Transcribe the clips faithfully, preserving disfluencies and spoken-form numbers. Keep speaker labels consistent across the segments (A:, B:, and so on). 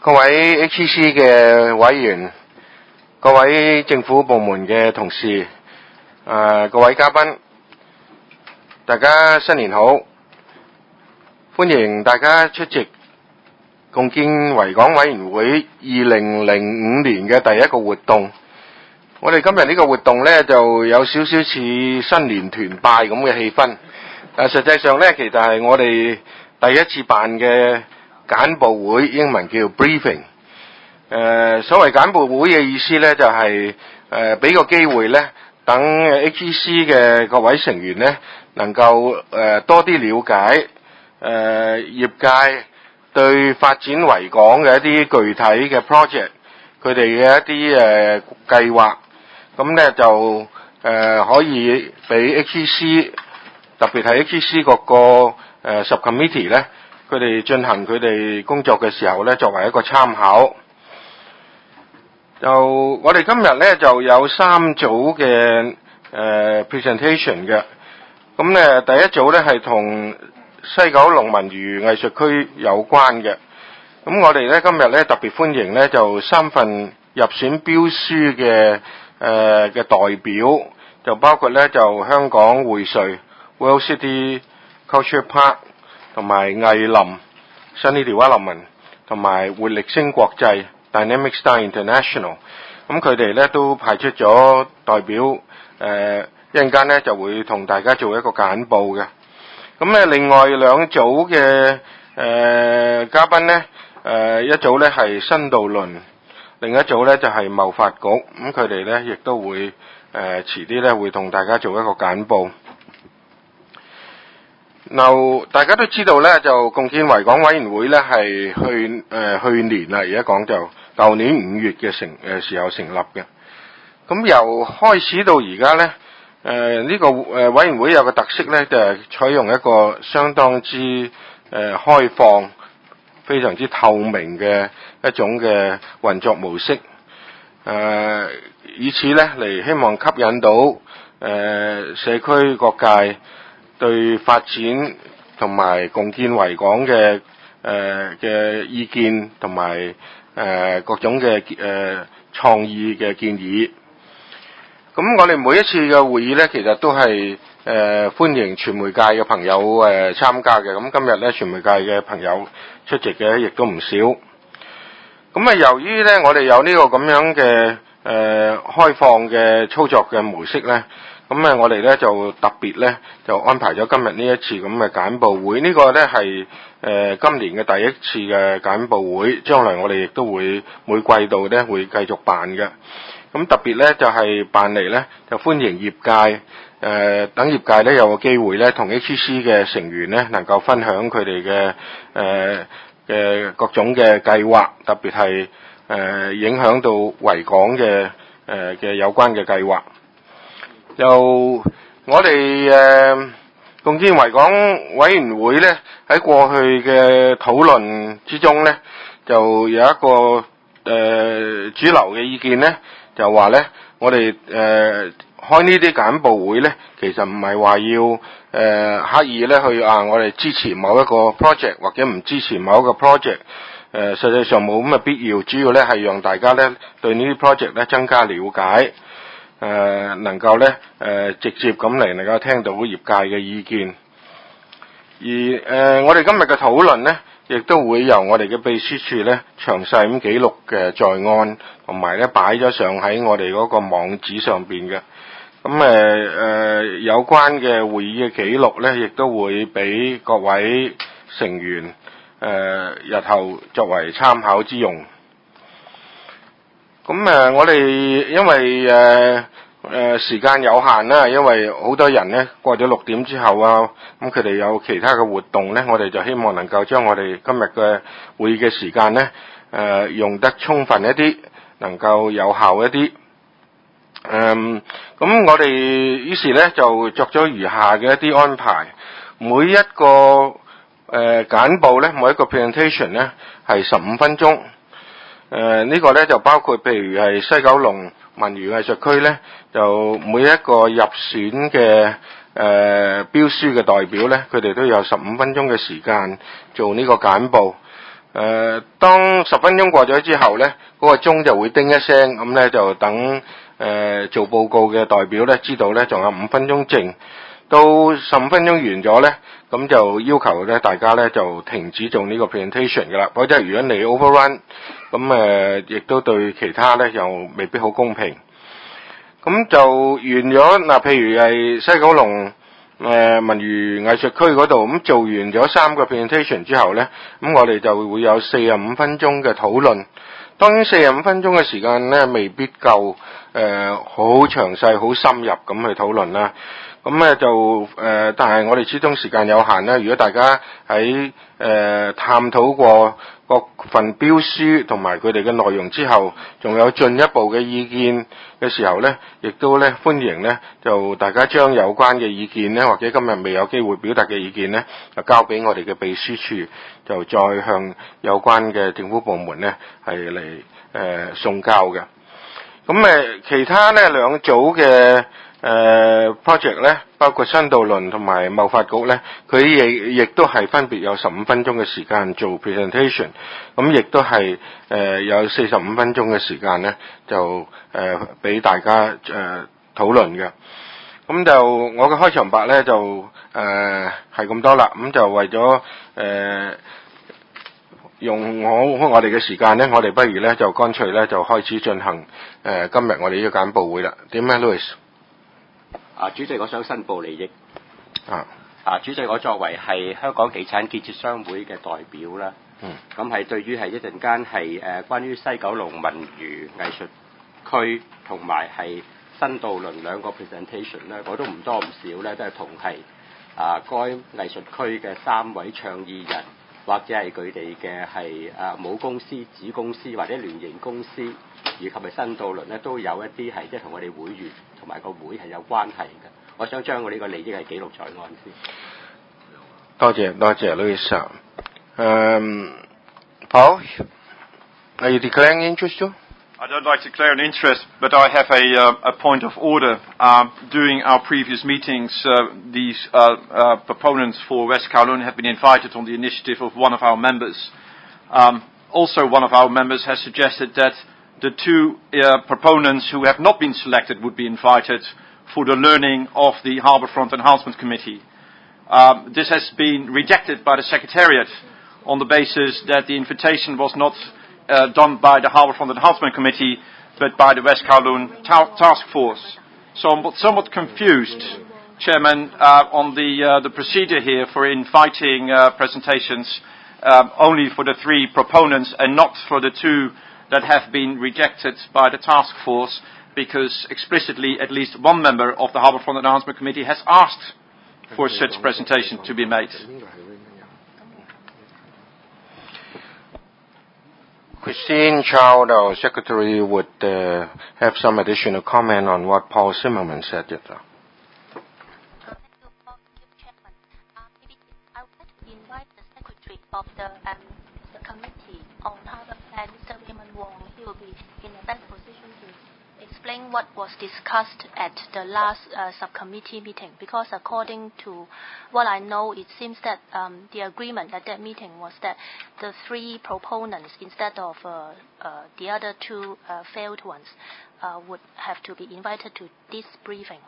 A: 各位 H E C 嘅委員，各位政府部門嘅同事，呃、各位嘉賓，大家新年好！歡迎大家出席共建維港委員會二零零五年嘅第一個活動。我哋今日呢個活動呢，就有少少似新年團拜咁嘅氣氛，但實際上呢，其實係我哋第一次辦嘅簡報會，英文叫 briefing。呃、所謂簡報會嘅意思呢，就係誒俾個機會呢，等 H E C 嘅各位成員呢，能夠、呃、多啲了解誒、呃、業界對發展維港嘅一啲具體嘅 project， 佢哋嘅一啲誒、呃、計劃，咁呢就誒、呃、可以俾 H E C， 特別係 H E C 各個誒 subcommittee 呢，佢哋進行佢哋工作嘅時候呢，作為一個參考。就我哋今日呢，就有三組嘅誒、呃、presentation 嘅，咁呢第一組呢係同西九龍文娛藝術區有關嘅，咁我哋呢今日呢特別歡迎呢就三份入選標書嘅誒嘅代表，就包括呢就香港匯萃 World City Culture Park 同埋藝林 Sunny Development 同埋活力星國際 Dynamic Star International， 咁佢哋咧都派出咗代表，誒、呃、一陣間咧就會同大家做一個簡報嘅。咁咧另外兩組嘅誒、呃、嘉賓咧，誒、呃、一組咧係新渡輪，另一組咧就係、是、貿發局，咁佢哋咧亦都會誒、呃、遲啲咧會同大家做一個簡報。嗱，大家都知道咧，就共建維港委員會咧係去誒、呃、去年啦，而家講就舊年五月嘅成誒、呃、時候成立嘅。咁由開始到而家咧，誒、呃、呢、這個誒委員會有個特色咧，就係、是、採用一個相當之誒、呃、開放、非常之透明嘅一種嘅運作模式。誒、呃，以此咧嚟希望吸引到誒、呃、社區各界對發展同埋共建維港嘅誒嘅意見同埋誒各種嘅誒創意嘅建議。咁我哋每一次嘅會議咧，其實都係誒、呃、歡迎傳媒界嘅朋友誒、呃、參加嘅。咁今日咧，傳媒界嘅朋友出席嘅亦都唔少。咁啊，由於咧我哋有呢個咁樣嘅誒、呃、開放嘅操作嘅模式咧。咁啊，我哋咧就特別咧就安排咗今日呢一次咁嘅簡報會。呢個咧係誒今年嘅第一次嘅簡報會，將來我哋亦都會每季度咧會繼續辦嘅。咁特別咧就係辦嚟咧就歡迎業界誒等業界咧有個機會咧同 H E C 嘅成員咧能夠分享佢哋嘅誒嘅各種嘅計劃，特別係誒影響到維港嘅誒嘅有關嘅計劃。就我哋誒共建維港委員會咧喺過去嘅討論之中咧，就有一個誒、呃、主流嘅意見咧，就話咧我哋誒、呃、開呢啲簡報會咧，其實唔係話要誒、呃、刻意咧去啊，我哋支持某一個 project 或者唔支持某一個 project，誒、呃、實際上冇咁嘅必要，主要咧係讓大家咧對呢啲 project 咧增加了解。誒、呃、能夠咧誒、呃、直接咁嚟能夠聽到業界嘅意見，而誒、呃、我哋今日嘅討論咧，亦都會由我哋嘅秘書處咧詳細咁記錄嘅在案，同埋咧擺咗上喺我哋嗰個網址上邊嘅。咁誒誒有關嘅會議嘅記錄咧，亦都會俾各位成員誒、呃、日後作為參考之用。咁誒，我哋因為誒誒、呃、時間有限啦，因為好多人咧過咗六點之後啊，咁佢哋有其他嘅活動咧，我哋就希望能夠將我哋今日嘅會議嘅時間咧，誒、呃、用得充分一啲，能夠有效一啲。誒、呃，咁我哋於是咧就作咗餘下嘅一啲安排，每一個誒、呃、簡報咧，每一個 presentation 咧係十五分鐘。誒、呃、呢、這個咧就包括譬如係西九龍文娛藝術區咧，就每一個入選嘅誒、呃、標書嘅代表咧，佢哋都有十五分鐘嘅時間做呢個簡報。 誒，當十分鐘過咗之後咧，嗰個鐘就會叮一聲，咁咧就等誒做報告嘅代表咧知道咧仲有五分鐘剩。到十五分鐘完咗咧，咁就要求咧大家咧就停止做呢個 presentation 㗎啦。否則如果你 overrun，咁誒亦都對其他咧又未必好公平。咁就完咗嗱，譬如係西九龍誒文娛藝術區嗰度，咁做完咗三個 presentation 之後咧，咁我哋就會有四十五分鐘嘅討論。當然四十五分鐘嘅時間咧未必夠誒好詳細、好深入咁去討論啦。咁咧就誒、呃，但係我哋始終時間有限啦。如果大家喺誒、呃、探討過各份標書同埋佢哋嘅內容之後，仲有進一步嘅意見嘅時候咧，亦都咧歡迎咧就大家將有關嘅意見咧，或者今日未有機會表達嘅意見咧，就交俾我哋嘅秘書處，就再向有關嘅政府部門咧係嚟誒送交嘅。咁誒其他咧兩組嘅。誒、uh, project 咧，包括新渡輪同埋貿發局咧，佢亦亦都係分別有十五分鐘嘅時間做 presentation， 咁亦都係誒、呃、有四十五分鐘嘅時間咧，就誒俾、呃、大家誒、呃、討論嘅。咁就我嘅開場白咧就誒係咁多啦，咁就為咗誒、呃、用我我哋嘅時間咧，我哋不如咧就乾脆咧就開始進行誒、呃、今日我哋呢個簡報會啦。點樣 Louis？
B: 啊，主席，我想申報利益。
A: 啊，
B: 啊，主席，我作為係香港地產建設商會嘅代表啦，嗯，咁係對於係一陣間係誒關於西九龍文娛藝術區同埋係新渡輪兩個 presentation 咧，我都唔多唔少咧，都係同係啊該藝術區嘅三位倡議人或者係佢哋嘅係啊母公司、子公司或者聯營公司，以及係新渡輪咧，都有一啲係即係同我哋會員同埋個會係有關係嘅。我想將我呢個利益係記錄在案先。
A: 多謝多謝 Louis。Um, Paul, are you declaring interest too?
C: I don't like to declare an interest, but I have a, uh, a point of order. Uh, during our previous meetings, uh, these uh, uh, proponents for West Kowloon have been invited on the initiative of one of our members. Um, also, one of our members has suggested that the two uh, proponents who have not been selected would be invited for the learning of the Harbourfront Enhancement Committee. Um, this has been rejected by the Secretariat on the basis that the invitation was not uh, done by the Harbourfront Enhancement Committee, but by the West Kowloon ta- Task Force. So I'm somewhat confused, Chairman, uh, on the, uh, the procedure here for inviting uh, presentations uh, only for the three proponents and not for the two that have been rejected by the task force, because explicitly at least one member of the Harbourfront Enhancement Committee has asked for such presentation to be made.
A: Christine Chow, our secretary, would uh, have some additional comment on what Paul Zimmerman said. Yet, uh.
D: I would like to invite the secretary of the, um, the committee on Harbour Plan, Mister Raymond Wong. He will be in a better position to explain what was discussed at the last uh, subcommittee meeting, because according to what I know, it seems that um, the agreement at that meeting was that the three proponents, instead of uh, uh, the other two uh, failed ones, uh, would have to be invited to this briefing.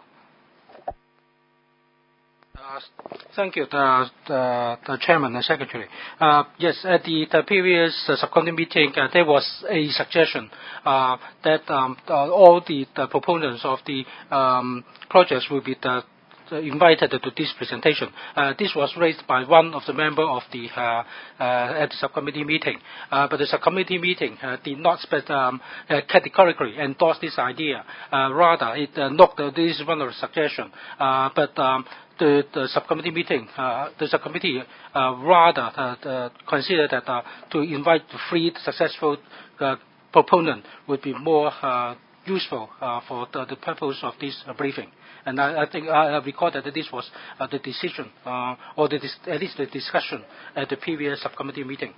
E: Uh, thank you, the, the, the Chairman and Secretary. Uh, yes, at the, the previous uh, subcommittee meeting, uh, there was a suggestion uh, that um, uh, all the, the proponents of the um, projects will be the, the invited to this presentation. Uh, this was raised by one of the members of the uh, uh, at the subcommittee meeting, uh, but the subcommittee meeting uh, did not spe- um, uh, categorically endorse this idea. Uh, rather, it uh, noted that this is one of the suggestions, uh, but um, The, the subcommittee meeting, uh, the subcommittee uh, rather uh, uh, consider that uh, to invite the three successful uh, proponents would be more uh, useful uh, for the, the purpose of this uh, briefing. And I, I think I recall that this was uh, the decision, uh, or the, at least the discussion at the previous subcommittee meeting.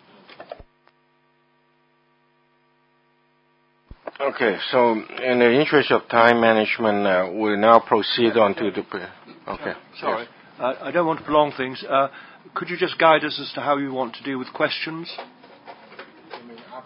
A: Okay, so in the interest of time management, uh, we'll now proceed on to the... Okay.
F: Sorry, uh, I don't want to prolong things. Uh, could you just guide us as to how you want to deal with questions?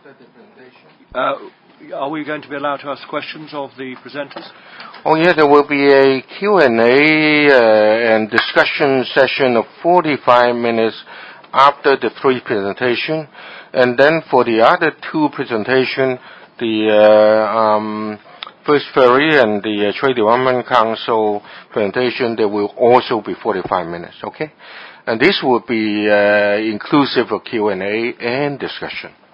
A: after the presentation?
F: Uh, are we going to be allowed to ask questions of the presenters?
A: Oh yeah, there will be a Q and A uh, and discussion session of forty-five minutes after the three presentation, and then for the other two presentation, the uh, um, First Ferry and the uh, Trade Development Council presentation, there will also be forty-five minutes. Okay, and this will be uh, inclusive of Q and A and discussion.